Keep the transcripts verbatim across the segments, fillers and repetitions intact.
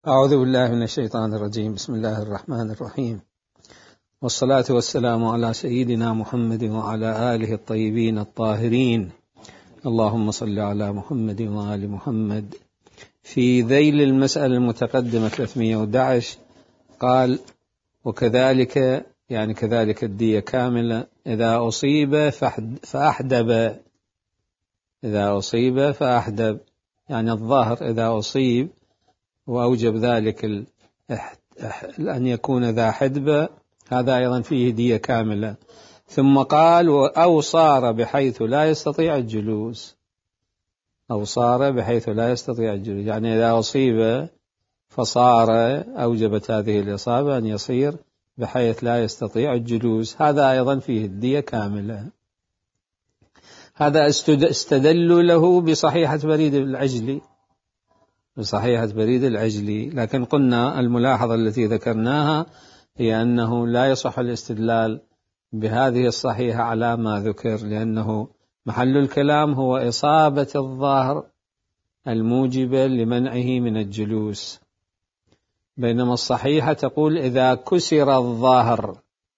أعوذ بالله من الشيطان الرجيم. بسم الله الرحمن الرحيم، والصلاة والسلام على سيدنا محمد وعلى آله الطيبين الطاهرين. اللهم صل على محمد وآل محمد. في ذيل المسألة المتقدمة ثلاثمئة وأحد عشر قال: وكذلك يعني كذلك الدية كاملة إذا أصيب فأحدب. إذا أصيب فأحدب يعني الظهر إذا أصيب وأوجب ذلك أن يكون ذا حدبة، هذا أيضا فيه دية كاملة. ثم قال: أو صار بحيث لا يستطيع الجلوس. أو صار بحيث لا يستطيع الجلوس يعني إذا أصيب فصار أوجبت هذه الإصابة أن يصير بحيث لا يستطيع الجلوس، هذا أيضا فيه الدية كاملة. هذا استدلوا له بصحيحة بريد العجلي بصحيحة بريد العجلي لكن قلنا الملاحظة التي ذكرناها هي أنه لا يصح الاستدلال بهذه الصحيحة على ما ذكر، لأنه محل الكلام هو إصابة الظهر الموجبة لمنعه من الجلوس، بينما الصحيحة تقول إذا كسر الظهر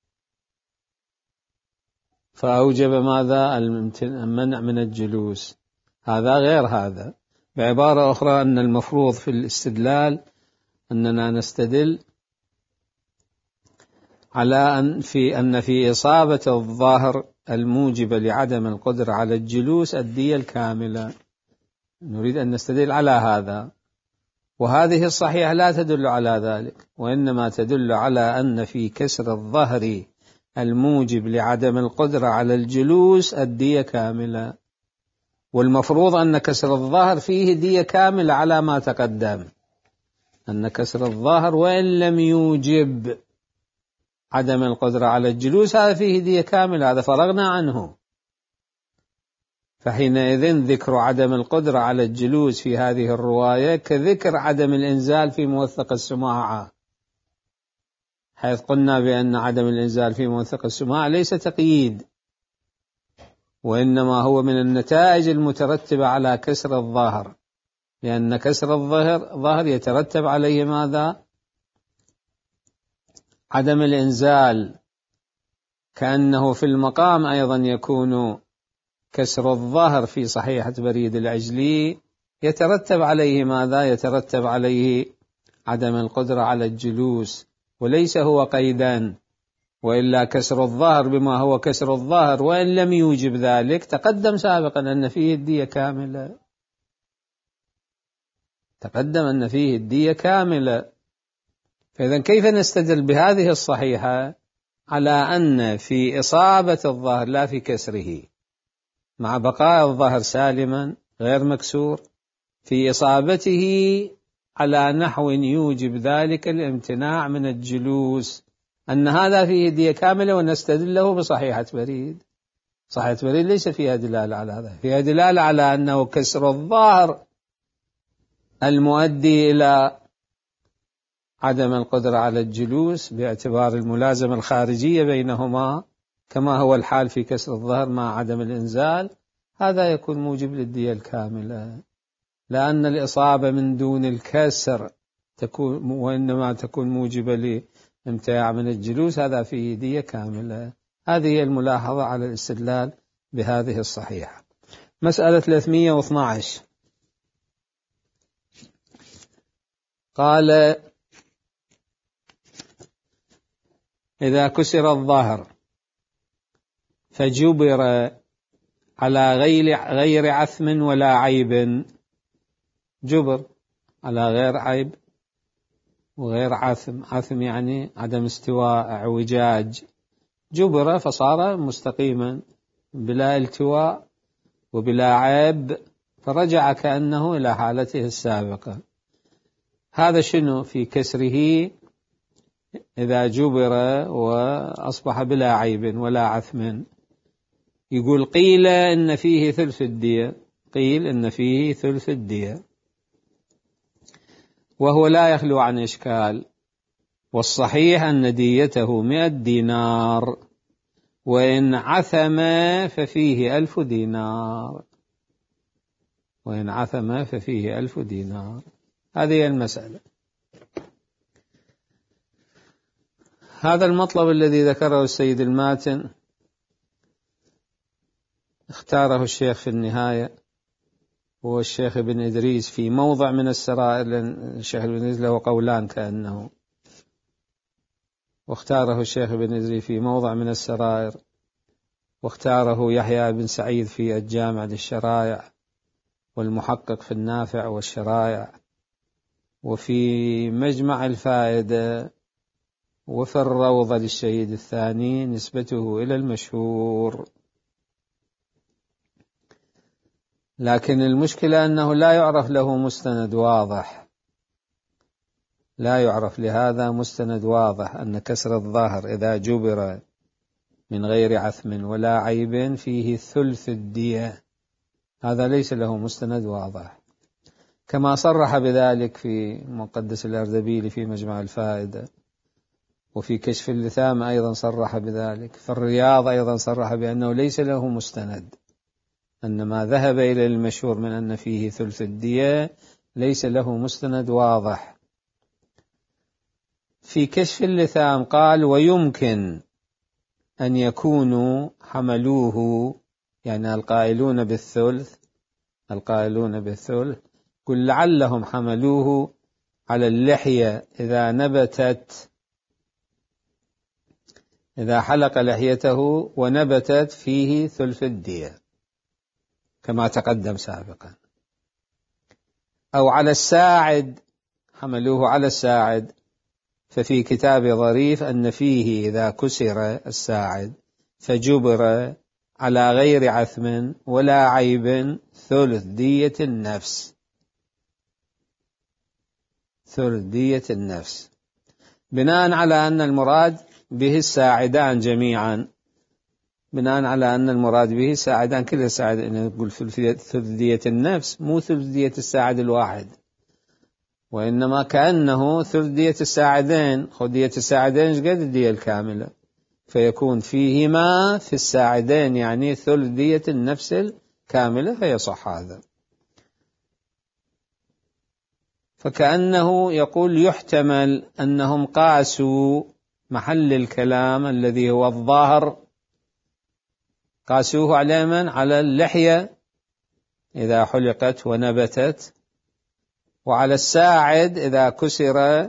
فأوجب ماذا؟ المنع من الجلوس، هذا غير هذا. بعبارة أخرى أن المفروض في الاستدلال أننا نستدل على أن في أن في إصابة الظهر الموجبة لعدم القدرة على الجلوس الدية الكاملة، نريد أن نستدل على هذا. وهذه الصحيحة لا تدل على ذلك، وإنما تدل على أن في كسر الظهر الموجب لعدم القدرة على الجلوس الدية كاملة، والمفروض أن كسر الظهر فيه دية كاملة على ما تقدم، أن كسر الظهر وإن لم يوجب عدم القدرة على الجلوس هذا فيه دية كاملة، هذا فرغنا عنه. فحينئذ ذكر عدم القدرة على الجلوس في هذه الرواية كذكر عدم الإنزال في موثق السماعة، حيث قلنا بأن عدم الإنزال في موثق السماعة ليس تقييد، وإنما هو من النتائج المترتبة على كسر الظهر، لأن كسر الظهر ظهر يترتب عليه ماذا؟ عدم الإنزال، كأنه في المقام أيضا يكون كسر الظهر في صحيحة بريد العجلي يترتب عليه ماذا؟ يترتب عليه عدم القدرة على الجلوس، وليس هو قيدا، وإلا كسر الظهر بما هو كسر الظهر وإن لم يوجب ذلك تقدم سابقا أن فيه الدية كاملة، تقدم أن فيه الدية كاملة. فإذا كيف نستدل بهذه الصحيحة على أن في إصابة الظهر لا في كسره، مع بقاء الظهر سالما غير مكسور، في إصابته على نحو يوجب ذلك الامتناع من الجلوس، أن هذا فيه دية كاملة، ونستدل له بصحيحة بريد. صحيحة بريد ليس فيها دلالة على هذا، فيها دلالة على أنه كسر الظهر المؤدي إلى عدم القدرة على الجلوس باعتبار الملازمة الخارجية بينهما، كما هو الحال في كسر الظهر مع عدم الإنزال، هذا يكون موجب للدية الكاملة، لأن الإصابة من دون الكسر تكون وإنما تكون موجبة لامتناع من الجلوس، هذا فيه دية كاملة. هذه الملاحظة على الاستدلال بهذه الصحيحة. مسألة ثلاثمئة واثني عشر قال: إذا كسر الظهر فجبر على غير غير عثم ولا عيب، جبر على غير عيب وغير عثم، عثم يعني عدم استواء اعوجاج، جبر فصار مستقيما بلا التواء وبلا عيب، فرجع كأنه إلى حالته السابقة. هذا شنو في كسره؟ إذا جبر وأصبح بلا عيب ولا عثم، يقول: قيل إن فيه ثلث الدية، قيل إن فيه ثلث الدية، وهو لا يخلو عن إشكال، والصحيح أن ديته مئة دينار، وإن عثم ففيه ألف دينار، وإن عثم ففيه ألف دينار. هذه المسألة. هذا المطلب الذي ذكره السيد الماتن اختاره الشيخ في النهاية، هو الشيخ ابن إدريس في موضع من السرائر، لأن الشيخ ابن إدريس له قولان كأنه، واختاره الشيخ ابن إدريس في موضع من السرائر، واختاره يحيى بن سعيد في الجامع للشرائع، والمحقق في النافع والشرائع، وفي مجمع الفائدة، وفي الروضة للشهيد الثاني نسبته إلى المشهور. لكن المشكلة أنه لا يعرف له مستند واضح، لا يعرف لهذا مستند واضح، أن كسر الظهر إذا جبر من غير عثم ولا عيب فيه ثلث الدية، هذا ليس له مستند واضح، كما صرح بذلك في مقدس الأردبيلي في مجمع الفائدة، وفي كشف اللثام أيضا صرح بذلك، في الرياض أيضا صرح بأنه ليس له مستند، أن ما ذهب إلى المشهور من أن فيه ثلث الدية ليس له مستند واضح. في كشف اللثام قال: ويمكن أن يكونوا حملوه، يعني القائلون بالثلث، القائلون بالثلث قل لعلهم حملوه على اللحية إذا نبتت، إذا حلق لحيته ونبتت فيه ثلث الدية كما تقدم سابقا، أو على الساعد، حملوه على الساعد، ففي كتاب ظريف أن فيه إذا كسر الساعد فجبر على غير عثم ولا عيب ثلث دية النفس، ثلث دية النفس، بناء على أن المراد به الساعدان جميعا، بناء على أن المراد به الساعدان كل الساعد، إن نقول ثلث دية النفس مو ثلث دية الساعد الواحد، وإنما كأنه ثلث دية الساعدين، خذ دية الساعدين ايش قد الدية الكاملة، فيكون فيهما في الساعدين يعني ثلث دية النفس الكاملة، فيصح هذا. فكأنه يقول يحتمل أنهم قاسوا محل الكلام الذي هو الظاهر، قاسوه على من؟ على اللحية إذا حلقت ونبتت، وعلى الساعد إذا كسر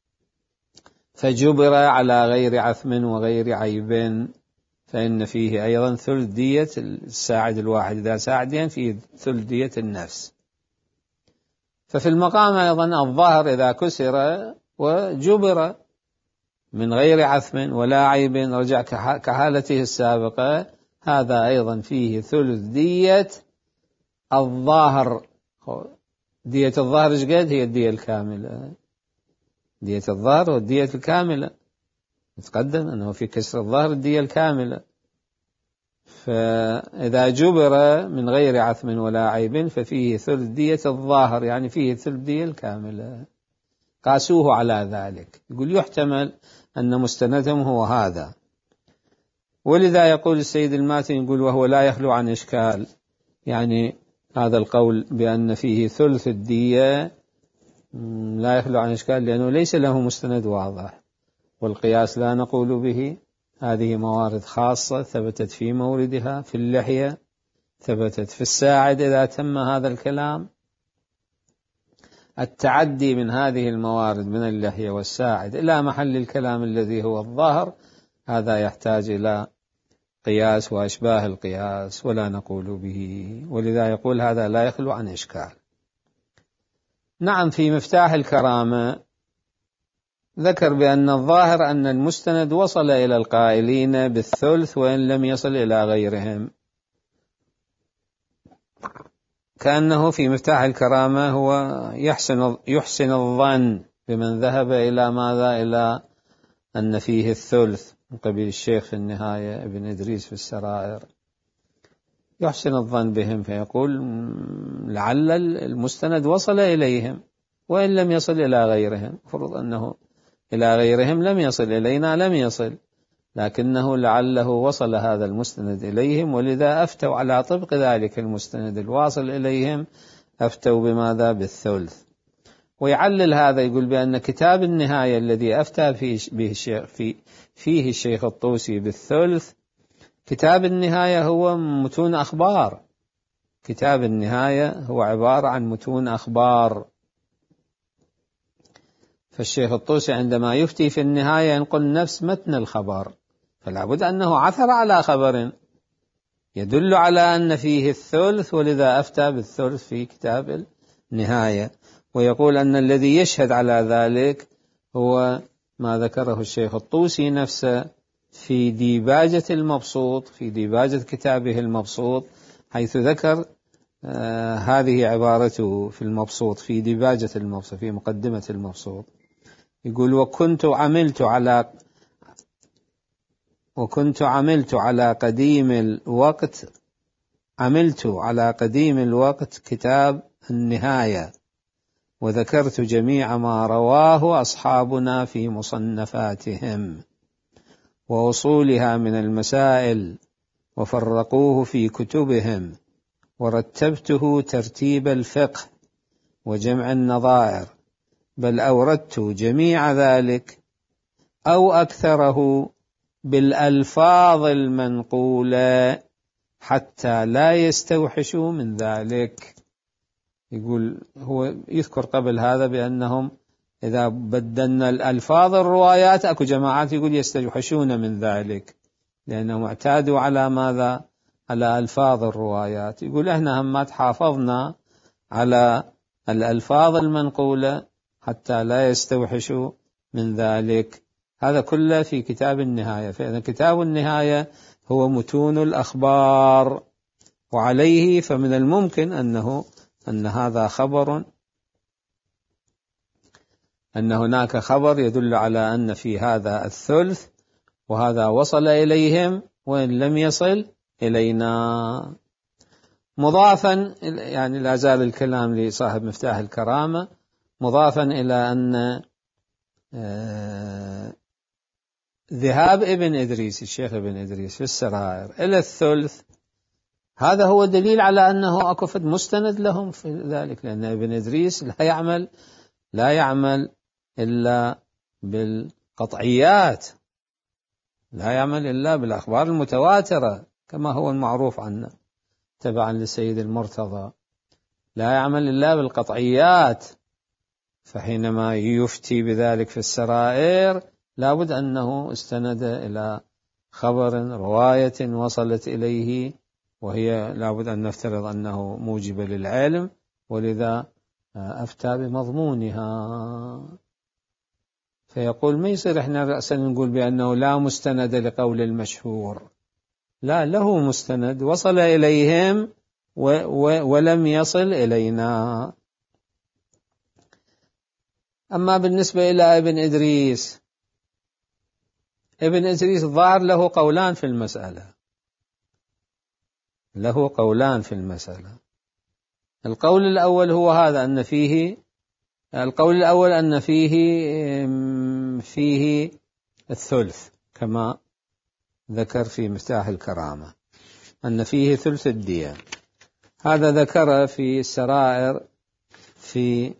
فجبر على غير عثم وغير عيب، فإن فيه أيضا ثلث دية الساعد الواحد، إذا ساعدين فيه ثلث دية النفس. ففي المقام أيضا الظهر إذا كسر وجبر من غير عثم ولا عيب رجع كحالته السابقة، هذا أيضا فيه ثلث دية الظاهر. دية الظهر ايش قد؟ هي الدية الكاملة، دية الظهر والدية الكاملة، نتقدم أنه في كسر الظهر الدية الكاملة، فإذا جبر من غير عثم ولا عيب ففيه ثلث دية الظاهر، يعني فيه ثلث دية الكاملة، قاسوه على ذلك. يقول يحتمل أن مستندهم هو هذا، ولذا يقول السيد الماتن يقول وهو لا يخلو عن إشكال، يعني هذا القول بأن فيه ثلث الدية لا يخلو عن إشكال، لأنه ليس له مستند واضح، والقياس لا نقول به، هذه موارد خاصة ثبتت في موردها، في اللحية ثبتت في الساعد إذا تم هذا الكلام. التعدي من هذه الموارد من اللحية والساعد إلى محل الكلام الذي هو الظاهر، هذا يحتاج إلى قياس وأشباه القياس ولا نقول به، ولذا يقول هذا لا يخلو عن إشكال. نعم، في مفتاح الكرامة ذكر بأن الظاهر أن المستند وصل إلى القائلين بالثلث وإن لم يصل إلى غيرهم، كأنه في مفتاح الكرامة هو يحسن يحسن الظن بمن ذهب إلى ماذا؟ إلى أن فيه الثلث من قبيل الشيخ في النهاية، ابن إدريس في السرائر، يحسن الظن بهم، فيقول لعل المستند وصل إليهم وإن لم يصل إلى غيرهم، فرض أنه إلى غيرهم لم يصل، إلينا لم يصل، لكنه لعله وصل هذا المستند إليهم، ولذا أفتوا على طبق ذلك المستند الواصل إليهم، أفتوا بماذا؟ بالثلث. ويعلل هذا، يقول بأن كتاب النهاية الذي أفتى فيه, فيه, في فيه الشيخ الطوسي بالثلث، كتاب النهاية هو متون أخبار، كتاب النهاية هو عبارة عن متون أخبار. فالشيخ الطوسي عندما يفتي في النهاية ينقل نفس متن الخبر، فلا بد أنه عثر على خبر يدل على أن فيه الثلث، ولذا أفتى بالثلث في كتاب النهاية. ويقول أن الذي يشهد على ذلك هو ما ذكره الشيخ الطوسي نفسه في ديباجة المبسوط، في ديباجة كتابه المبسوط، حيث ذكر آه هذه عبارته في المبسوط، في ديباجة المبسوط، في مقدمة المبسوط، يقول: وكنت عملت على وكنت عملت على قديم الوقت عملت على قديم الوقت كتاب النهاية، وذكرت جميع ما رواه أصحابنا في مصنفاتهم وأصولها من المسائل، وفرقوه في كتبهم، ورتبته ترتيب الفقه وجمع النظائر، بل أوردت جميع ذلك أو أكثره بالألفاظ المنقولة حتى لا يستوحشوا من ذلك. يقول هو يذكر قبل هذا بأنهم إذا بدلنا الألفاظ الروايات أكو جماعات يقول يستوحشون من ذلك، لأنهم اعتادوا على ماذا؟ على ألفاظ الروايات. يقول احنا هم حافظنا على الألفاظ المنقولة حتى لا يستوحشوا من ذلك. هذا كله في كتاب النهاية. فإذا كتاب النهاية هو متون الأخبار، وعليه فمن الممكن أنه أن هذا خبر، أن هناك خبر يدل على أن في هذا الثلث، وهذا وصل إليهم وإن لم يصل إلينا. مضافا، يعني لا زال الكلام لصاحب مفتاح الكرامة، مضافا إلى أن ذهاب ابن إدريس الشيخ ابن إدريس في السرائر إلى الثلث، هذا هو دليل على أنه أكفت مستند لهم في ذلك، لأن ابن إدريس لا يعمل لا يعمل إلا بالقطعيات، لا يعمل إلا بالأخبار المتواترة كما هو المعروف عنه تبعا للسيد المرتضى، لا يعمل إلا بالقطعيات. فحينما يفتي بذلك في السرائر لابد أنه استند إلى خبر رواية وصلت إليه، وهي لابد أن نفترض أنه موجب للعلم، ولذا أفتى بمضمونها. فيقول ما يصير إحنا رأسا نقول بأنه لا مستند لقول المشهور، لا، له مستند وصل إليهم و و ولم يصل إلينا. أما بالنسبة إلى ابن إدريس، ابن إدريس ظهر له قولان في المسألة، له قولان في المسألة. القول الأول هو هذا، أن فيه القول الأول أن فيه فيه الثلث كما ذكر في مفتاح الكرامة، أن فيه ثلث الدية. هذا ذكر في السرائر في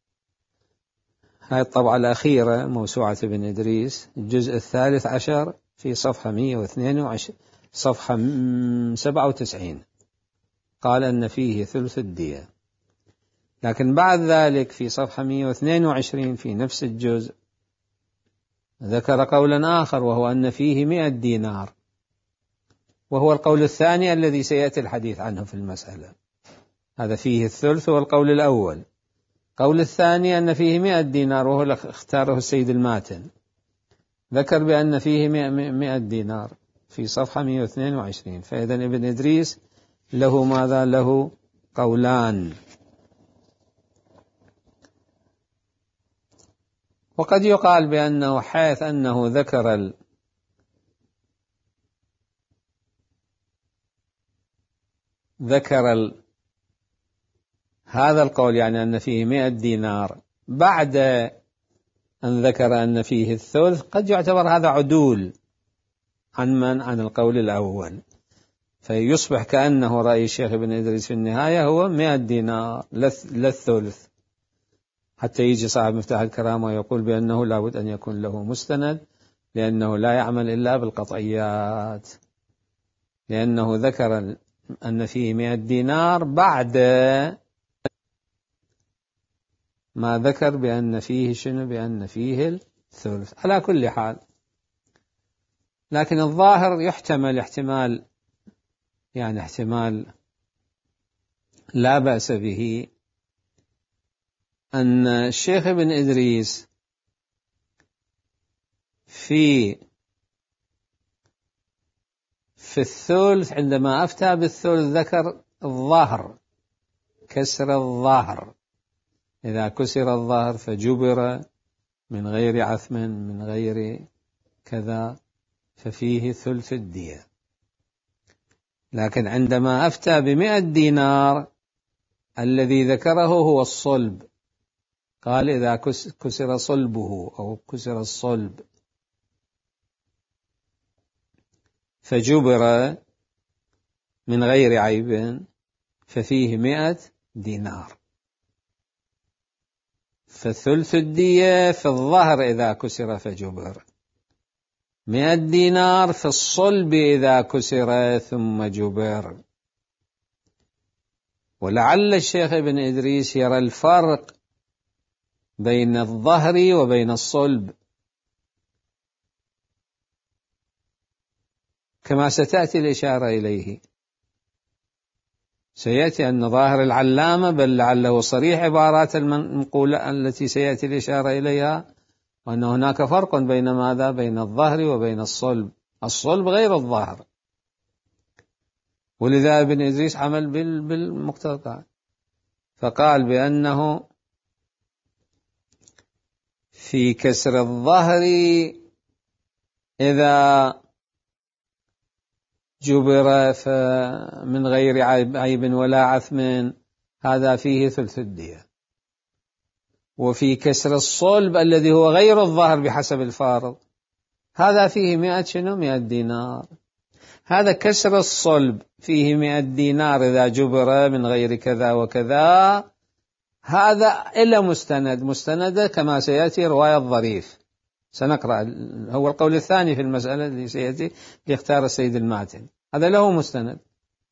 هذه الطبعة الأخيرة موسوعة ابن إدريس الجزء الثالث عشر في صفحة مئة واثنين وعشرين صفحة سبعة وتسعين، قال أن فيه ثلث الدية. لكن بعد ذلك في صفحة مئة واثنين وعشرين في نفس الجزء ذكر قولا آخر، وهو أن فيه مئة دينار، وهو القول الثاني الذي سيأتي الحديث عنه في المسألة. هذا فيه الثلث والقول الأول. قول الثاني أن فيه مئة دينار، وهو اختاره السيد الماتن، ذكر بأن فيه مئة دينار في صفحة مئة واثنين وعشرين. فإذا ابن إدريس له ماذا؟ له قولان. وقد يقال بأنه حيث أنه ذكر ال ذكر ال هذا القول، يعني أن فيه مئة دينار، بعد أن ذكر أن فيه الثلث، قد يعتبر هذا عدول عن من؟ عن القول الأول، فيصبح كأنه رأي الشيخ ابن إدريس في النهاية هو مئة دينار لا الثلث. حتى يجي صاحب مفتاح الكرامة ويقول بأنه لابد أن يكون له مستند، لأنه لا يعمل إلا بالقطعيات، لأنه ذكر أن فيه مئة دينار بعد ما ذكر بأن فيه شنو، بأن فيه الثلث. على كل حال، لكن الظاهر يحتمل احتمال، يعني احتمال لا بأس به، أن الشيخ ابن إدريس في في الثلث عندما أفتى بالثلث ذكر الظهر، كسر الظهر، إذا كسر الظهر فجبر من غير عثم من غير كذا ففيه ثلث الدية. لكن عندما أفتى بمئة دينار الذي ذكره هو الصلب، قال إذا كسر صلبه أو كسر الصلب فجبر من غير عيب ففيه مئة دينار، فثلث الدية في الظهر إذا كسر فجبر، مئة دينار في الصلب إذا كسر ثم جبر. ولعل الشيخ ابن إدريس يرى الفرق بين الظهر وبين الصلب، كما ستأتي الإشارة إليه. سيأتي أن ظاهر العلامة، بل لعله صريح عبارات المنقولة التي سيأتي الإشارة إليها، وأن هناك فرق بين ماذا؟ بين الظهر وبين الصلب. الصلب غير الظهر، ولذا ابن إدريس عمل بالمقتضى، فقال بأنه في كسر الظهر إذا جبر فمن غير عيب ولا عثم هذا فيه ثلث الدية، وفي كسر الصلب الذي هو غير الظهر بحسب الفارض هذا فيه مئة شنو، مئة دينار. هذا كسر الصلب فيه مئة دينار إذا جبر من غير كذا وكذا، هذا إلا مستند، مستند كما سيأتي رواية الظريف، سنقرأ هو القول الثاني في المسألة اللي سيأتي لاختار السيد المعتن، هذا له مستند.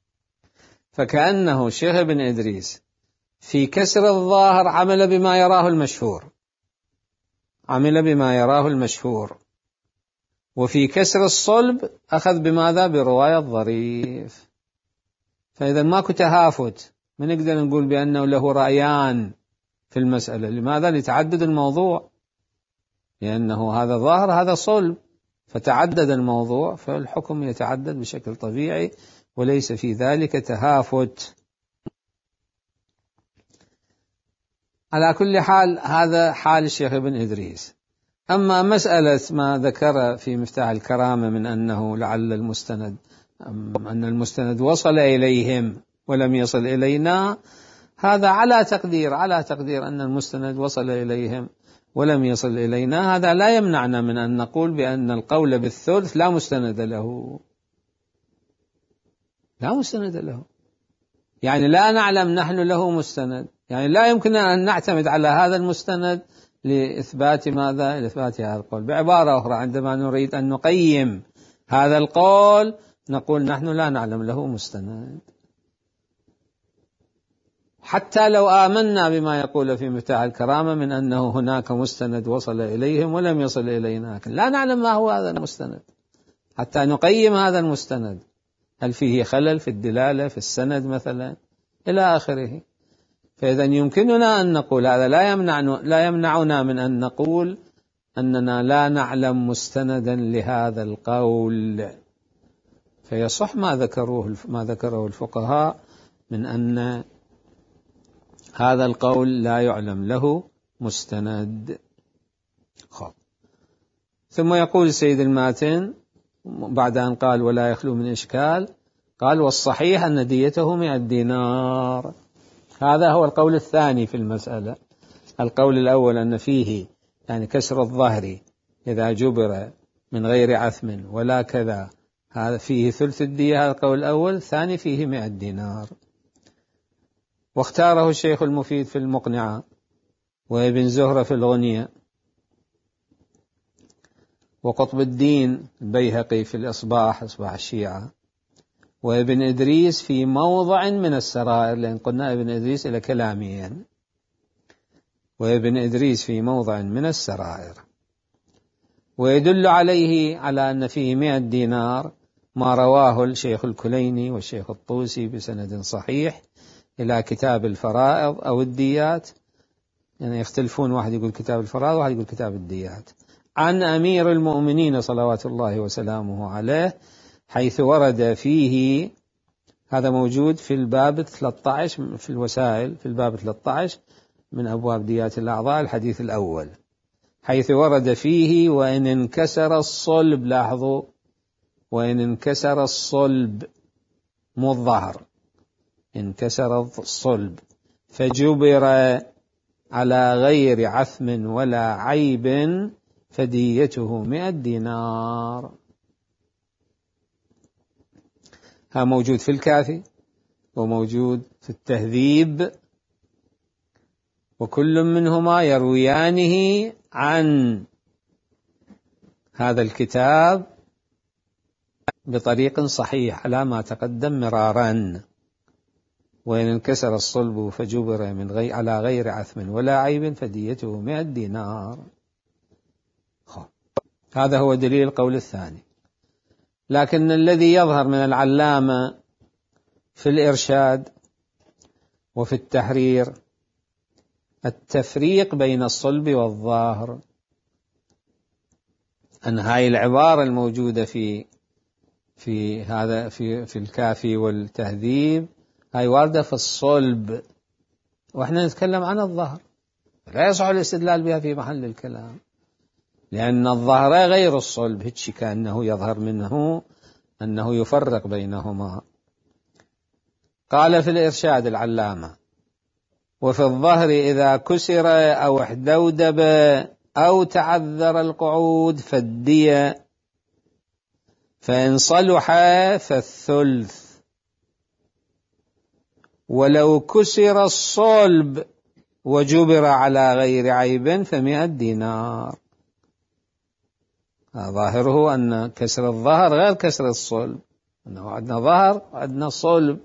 فكأنه الشيخ ابن إدريس في كسر الظاهر عمل بما يراه المشهور، عمل بما يراه المشهور، وفي كسر الصلب أخذ بماذا؟ برواية الظريف. فإذا ماكو تهافت، ما نقدر نقول بأنه له رأيان في المسألة. لماذا؟ لتعدد الموضوع، لأنه هذا ظاهر هذا صلب، فتعدد الموضوع، فالحكم يتعدد بشكل طبيعي وليس في ذلك تهافت. على كل حال هذا حال الشيخ ابن إدريس. أما مسألة ما ذكر في مفتاح الكرامة من أنه لعل المستند أن المستند وصل إليهم ولم يصل إلينا، هذا على تقدير على تقدير أن المستند وصل إليهم ولم يصل إلينا، هذا لا يمنعنا من أن نقول بأن القول بالثلث لا مستند له، لا مستند له، يعني لا نعلم نحن له مستند، يعني لا يمكن أن نعتمد على هذا المستند لإثبات ماذا؟ لإثبات هذا القول. بعبارة أخرى، عندما نريد أن نقيم هذا القول نقول نحن لا نعلم له مستند، حتى لو آمنا بما يقول في مفتاح الكرامة من أنه هناك مستند وصل إليهم ولم يصل إلينا، لكن لا نعلم ما هو هذا المستند حتى نقيم هذا المستند، هل فيه خلل في الدلالة في السند مثلا إلى آخره. فإذا يمكننا أن نقول هذا لا يمنعنا لا يمنعنا من أن نقول أننا لا نعلم مستندا لهذا القول. فيصح ما ذكروه ما ذكره الفقهاء من أن هذا القول لا يعلم له مستند. خب. ثم يقول السيد الماتن بعد أن قال ولا يخلو من إشكال، قال والصحيح أن ديته مئة دينار. هذا هو القول الثاني في المسألة. القول الأول أن فيه يعني كسر الظهر إذا جبر من غير عثم ولا كذا، هذا فيه ثلث الدية، هذا القول الأول. الثاني فيه مئة دينار، واختاره الشيخ المفيد في المقنعة وابن زهرة في الغنية، وقطب الدين البيهقي في الإصباح، إصباح الشيعة، وابن إدريس في موضع من السرائر، لأن قلنا ابن إدريس إلى كلامين، وابن إدريس في موضع من السرائر. ويدل عليه على أن فيه مئة دينار ما رواه الشيخ الكليني والشيخ الطوسي بسند صحيح إلى كتاب الفرائض أو الديات، يعني يختلفون، واحد يقول كتاب الفرائض وواحد يقول كتاب الديات، عن أمير المؤمنين صلوات الله وسلامه عليه، حيث ورد فيه، هذا موجود في الباب ثلاثة عشر في الوسائل، في الباب ثلاثة عشر من أبواب ديات الأعضاء، الحديث الأول، حيث ورد فيه: وإن انكسر الصلب، لاحظوا، وإن انكسر الصلب مو الظهر، انكسر الصلب فجبر على غير عثم ولا عيب فديته مئة دينار. ها موجود في الكافي وموجود في التهذيب، وكل منهما يرويانه عن هذا الكتاب بطريق صحيح على ما تقدم مرارا. وإن انكسر الصلب فجبر من غير على غير عثم ولا عيب فديته مئة دينار. هذا هو دليل القول الثاني. لكن الذي يظهر من العلامة في الإرشاد وفي التحرير التفريق بين الصلب والظاهر، أن هاي العبارة الموجودة في في هذا في في الكافي والتهذيب هاي واردة في الصلب، وإحنا نتكلم عن الظهر، لا يصح الاستدلال بها في محل الكلام، لأن الظهر غير الصلب، هيك كأنه يظهر منه أنه يفرق بينهما. قال في الإرشاد العلامة: وفي الظهر إذا كسر أو احدودب أو تعذر القعود فالدية، فإن صلح فالثلث، ولو كسر الصلب وجبر على غير عيب فمئة دينار. ظاهره أن كسر الظهر غير كسر الصلب، أنه عندنا ظهر وعندنا صلب،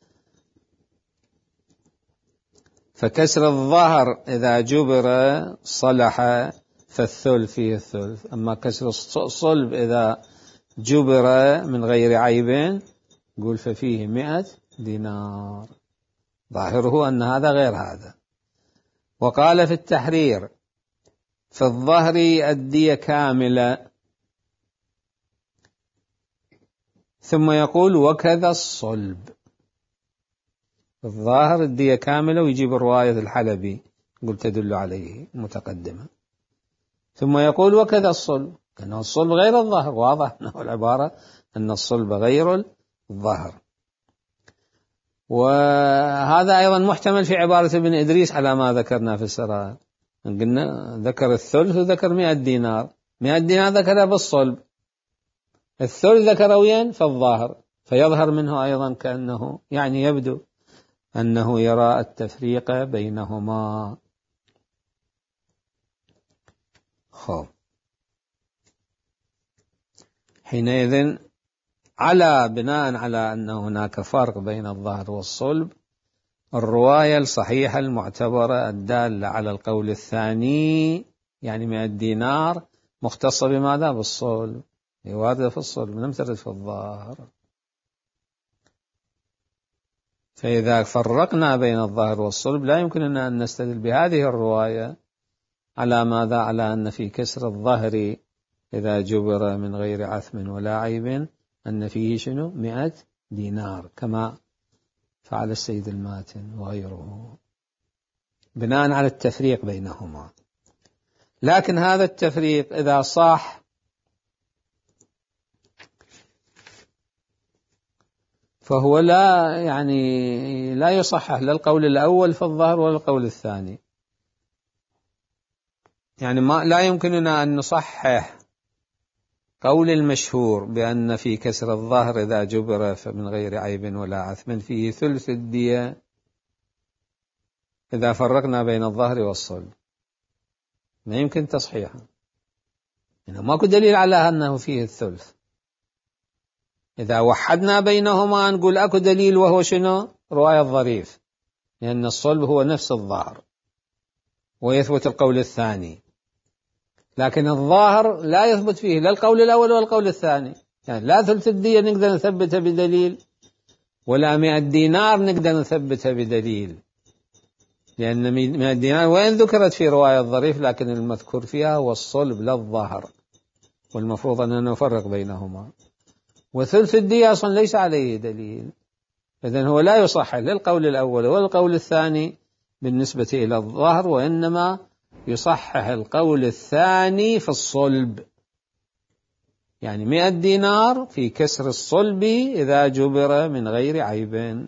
فكسر الظهر إذا جبر صلح فالثلث فيه الثلث، أما كسر الصلب إذا جبر من غير عيب قول ففيه مئة دينار. ظاهره أن هذا غير هذا. وقال في التحرير: في الظهر الدية كاملة، ثم يقول: وكذا الصلب. الظاهر الدية كاملة، ويجيب رواية الحلبي قلت تدل عليه متقدمة، ثم يقول: وكذا الصلب، لأنه الصلب غير الظهر، واضح أنه العبارة أن الصلب غير الظهر. وهذا أيضا محتمل في عبارة ابن إدريس على ما ذكرنا في السرائر، قلنا ذكر الثلث وذكر مئة دينار، مئة دينار ذكرها بالصلب، الثلث ذكر وين؟ في الظاهر، فيظهر منه أيضا كأنه يعني يبدو أنه يرى التفريق بينهما. خب، حينئذ على بناء على أن هناك فرق بين الظهر والصلب، الرواية الصحيحة المعتبرة الدالة على القول الثاني يعني مئة دينار مختصة بماذا؟ بالصلب، واردة في الصلب لم ترد في الظهر. فإذا فرقنا بين الظهر والصلب لا يمكننا أن نستدل بهذه الرواية على ماذا؟ على أن في كسر الظهر إذا جبر من غير عثم ولا عيب أن فيه شنو؟ مئة دينار، كما فعل السيد الماتن وغيره، بناء على التفريق بينهما. لكن هذا التفريق إذا صح فهو لا يعني لا يصحح لا القول الأول في الظهر ولا القول الثاني، يعني ما لا يمكننا أن نصحح قول المشهور بأن في كسر الظهر إذا جبر من غير عيب ولا عثم فيه ثلث الدية إذا فرقنا بين الظهر والصلب، ما يمكن تصحيحه، يعني ماكو دليل على أنه فيه الثلث. إذا وحدنا بينهما نقول أكو دليل، وهو شنو؟ رواية الظريف، لأن الصلب هو نفس الظاهر، ويثبت القول الثاني. لكن الظاهر لا يثبت فيه لا القول الأول ولا القول الثاني، يعني لا ثلث الدية نقدر نثبتها بدليل، ولا مئة دينار نقدر نثبتها بدليل، لأن مئة دينار وين ذكرت في رواية الظريف، لكن المذكور فيها هو الصلب لا الظاهر، والمفروض أن نفرق بينهما. وثلث الدية أصلا ليس عليه دليل، إذن هو لا يصح للقول الأول ولا القول الثاني بالنسبة إلى الظاهر، وإنما يصحح القول الثاني في الصلب، يعني مئة دينار في كسر الصلب إذا جبر من غير عيب،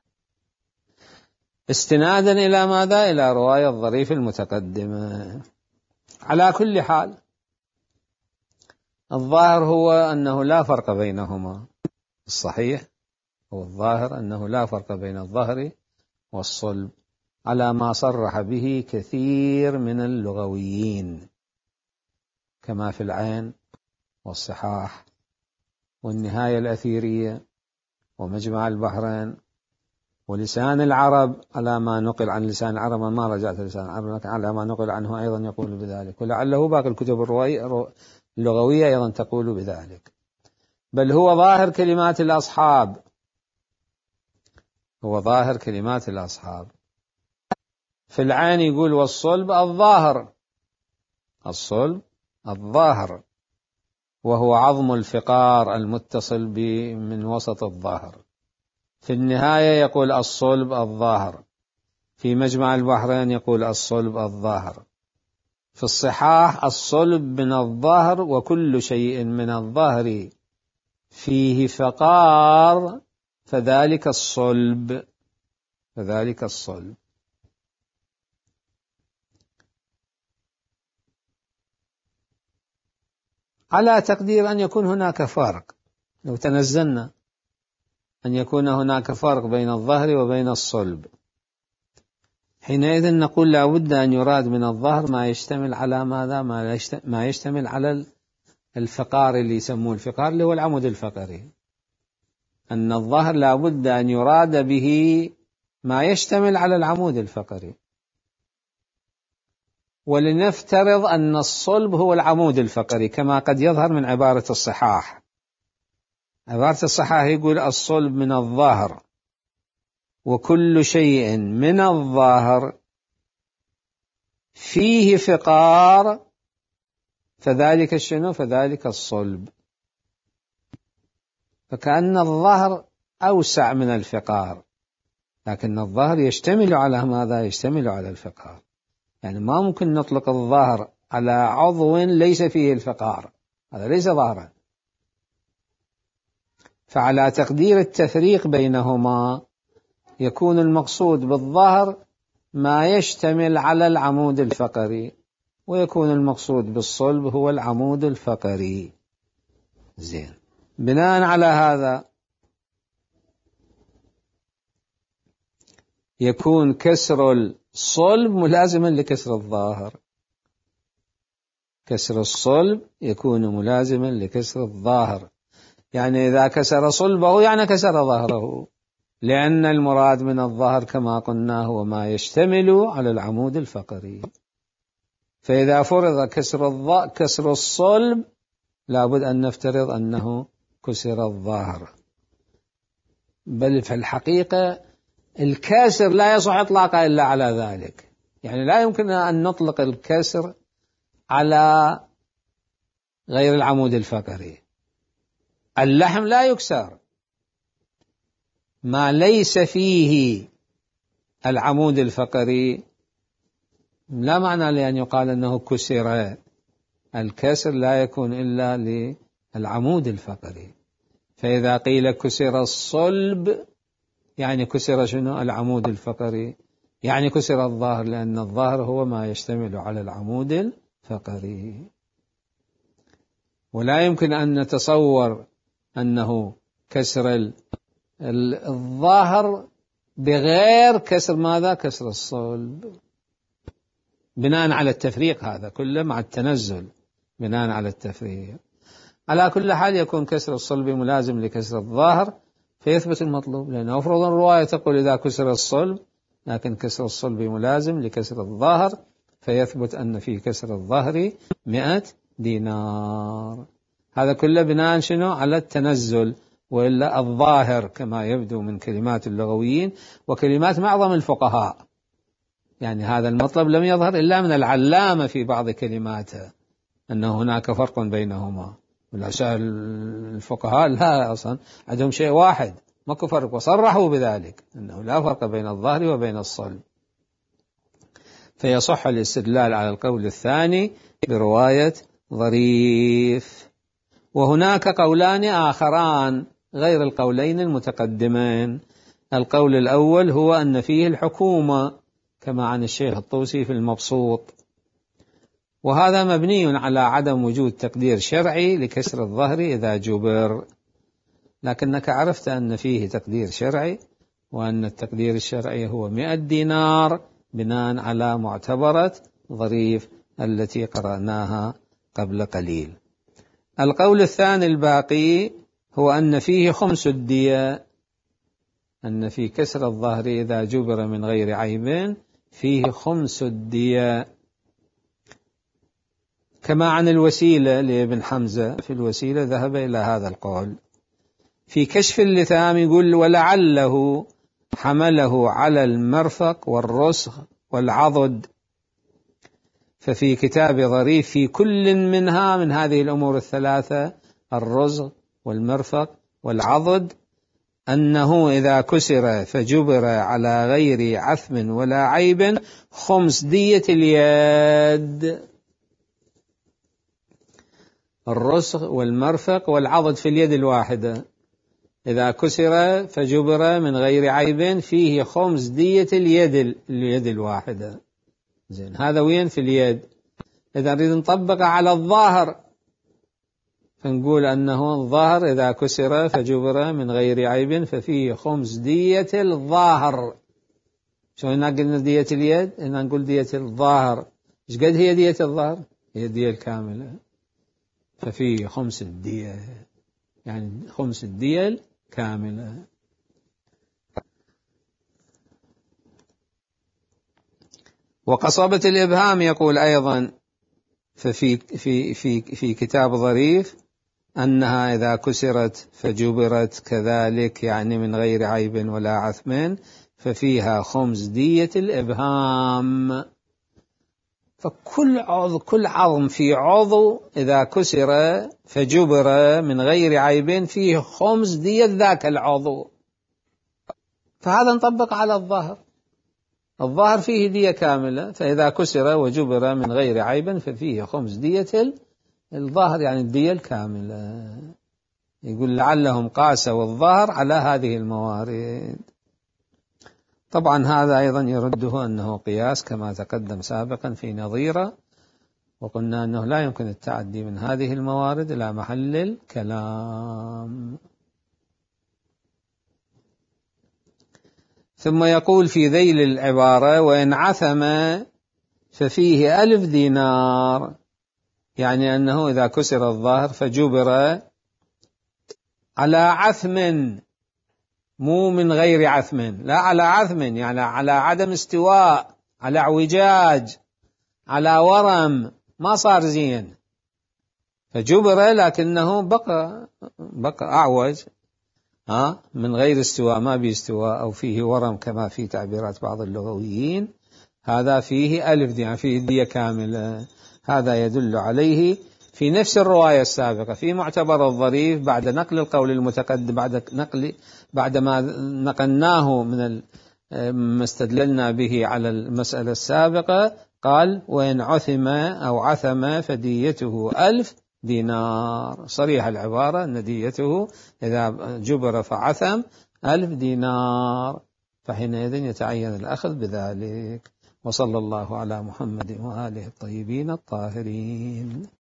استنادا إلى ماذا؟ إلى رواية الظريف المتقدمة. على كل حال الظاهر هو أنه لا فرق بينهما، الصحيح هو الظاهر أنه لا فرق بين الظهر والصلب، على ما صرح به كثير من اللغويين، كما في العين والصحاح والنهاية الأثيرية ومجمع البحرين ولسان العرب، على ما نقل عن لسان العرب، ما رجعت لسان العرب لكن على ما نقل عنه أيضا يقول بذلك، ولعله باقي الكتب اللغوية أيضا تقول بذلك. بل هو ظاهر كلمات الأصحاب، هو ظاهر كلمات الأصحاب. في العين يقول والصلب الظاهر، الصلب الظاهر، وهو عظم الفقار المتصل من وسط الظاهر. في النهاية يقول الصلب الظاهر. في مجمع البحرين يقول الصلب الظاهر. في الصحاح الصلب من الظاهر، وكل شيء من الظاهر فيه فقار فذلك الصلب، فذلك الصلب. على تقدير أن يكون هناك فرق، لو تنزلنا أن يكون هناك فرق بين الظهر وبين الصلب، حينئذ نقول لا بد أن يراد من الظهر ما يشتمل على ماذا؟ ما يشتمل على الفقار اللي يسموه الفقار اللي هو العمود الفقري، أن الظهر لا بد أن يراد به ما يشتمل على العمود الفقري. ولنفترض أن الصلب هو العمود الفقري كما قد يظهر من عبارة الصحاح. عبارة الصحاح يقول الصلب من الظاهر، وكل شيء من الظاهر فيه فقار فذلك الشنو؟ فذلك الصلب. فكأن الظهر أوسع من الفقار، لكن الظهر يشتمل على ماذا؟ يشتمل على الفقار، يعني ما ممكن نطلق الظهر على عضو ليس فيه الفقار، هذا ليس ظهرا. فعلى تقدير التفريق بينهما يكون المقصود بالظهر ما يشتمل على العمود الفقري، ويكون المقصود بالصلب هو العمود الفقري. زين، بناء على هذا يكون كسر الصلب ملازما لكسر الظاهر، كسر الصلب يكون ملازما لكسر الظاهر، يعني إذا كسر صلبه يعني كسر ظهره، لأن المراد من الظهر كما قلنا هو ما يشتمل على العمود الفقري. فإذا فرض كسر الظ... كسر الصلب لابد أن نفترض أنه كسر الظاهر. بل في الحقيقة الكسر لا يصح إطلاقا إلا على ذلك، يعني لا يمكن أن نطلق الكسر على غير العمود الفقري. اللحم لا يكسر، ما ليس فيه العمود الفقري لا معنى لأن يقال أنه كسر، الكسر لا يكون إلا للعمود الفقري. فإذا قيل كسر الصلب يعني كسر شنو؟ العمود الفقري، يعني كسر الظاهر، لأن الظاهر هو ما يشتمل على العمود الفقري. ولا يمكن أن نتصور أنه كسر الظاهر بغير كسر ماذا؟ كسر الصلب. بناء على التفريق، هذا كله مع التنزل بناء على التفريق. على كل حال يكون كسر الصلب ملازم لكسر الظاهر فيثبت المطلوب، لأنه أفرض الرواية تقول إذا كسر الصلب، لكن كسر الصلب ملازم لكسر الظاهر فيثبت أن في كسر الظهر مئة دينار. هذا كله بناء شنو؟ على التنزل، وإلا الظاهر كما يبدو من كلمات اللغويين وكلمات معظم الفقهاء، يعني هذا المطلب لم يظهر إلا من العلامة في بعض كلماته أن هناك فرق بينهما، والأشاعرة الفقهاء لا، أصلا عندهم شيء واحد ماكو فرق، وصرحوا بذلك أنه لا فرق بين الظهر وبين الصلب. فيصح الاستدلال على القول الثاني برواية ظريف. وهناك قولان آخران غير القولين المتقدمين. القول الأول هو أن فيه الحكومة كما عن الشيخ الطوسي في المبسوط، وهذا مبني على عدم وجود تقدير شرعي لكسر الظهر إذا جبر، لكنك عرفت أن فيه تقدير شرعي، وأن التقدير الشرعي هو مئة دينار بناء على معتبرة ظريف التي قرأناها قبل قليل. القول الثاني الباقي هو أن فيه خمس الدية، أن في كسر الظهر إذا جبر من غير عيب فيه خمس الدية، كما عن الوسيلة لابن حمزة. في الوسيلة ذهب إلى هذا القول. في كشف اللثام يقول ولعله حمله على المرفق والرسغ والعضد، ففي كتاب ظريف في كل منها من هذه الأمور الثلاثة الرسغ والمرفق والعضد أنه إذا كسر فجبر على غير عثم ولا عيب خمس دية اليد. الرسغ والمرفق والعضد في اليد الواحدة إذا كسر فجبر من غير عيب فيه خمس دية اليد اليد الواحدة. زين، هذا وين في اليد؟ إذا نريد نطبق على الظاهر فنقول أنه الظاهر إذا كسر فجبر من غير عيب ففيه خمس دية الظاهر. شو هنا قلنا دية اليد؟ هنا نقول دية الظاهر. إيش قد هي دية الظاهر؟ هي الدية الكاملة، ففيه خمس الدية، يعني خمس الدية كاملة. وقصبة الإبهام يقول أيضا ففي في في في كتاب ظريف أنها إذا كسرت فجبرت كذلك، يعني من غير عيب ولا عثم ففيها خمس دية الإبهام. فكل عضو كل عظم في عضو إذا كسر فجبر من غير عيب فيه خمس دية ذاك العضو. فهذا نطبق على الظهر. الظهر فيه دية كاملة، فإذا كسر وجبر من غير عيب ففيه خمس دية الظهر، يعني الدية الكاملة. يقول لعلهم قاسوا الظهر على هذه الموارد. طبعا هذا أيضا يرده أنه قياس كما تقدم سابقا في نظيرة، وقلنا أنه لا يمكن التعدي من هذه الموارد إلى محل الكلام. ثم يقول في ذيل العبارة وإن عثم ففيه ألف دينار، يعني أنه إذا كسر الظهر فجبر على عثم، مو من غير عثم، لا على عثم، يعني على عدم استواء، على اعوجاج، على ورم، ما صار زين، فجبر لكنه بقى بقى أعوج، ها من غير استواء، ما بيستواء، أو فيه ورم كما في تعبيرات بعض اللغويين، هذا فيه ألف دينار، فيه دية كاملة. هذا يدل عليه في نفس الرواية السابقة في معتبر الظريف بعد نقل القول المتقدم، بعد نقل بعد ما نقلناه من ما استدللنا به على المسألة السابقة، قال وإن عثم أو عثم فديته ألف دينار. صريح العبارة أن ديته إذا جبر فعثم ألف دينار، فحينئذ يتعين الأخذ بذلك. وصلى الله على محمد وآله الطيبين الطاهرين.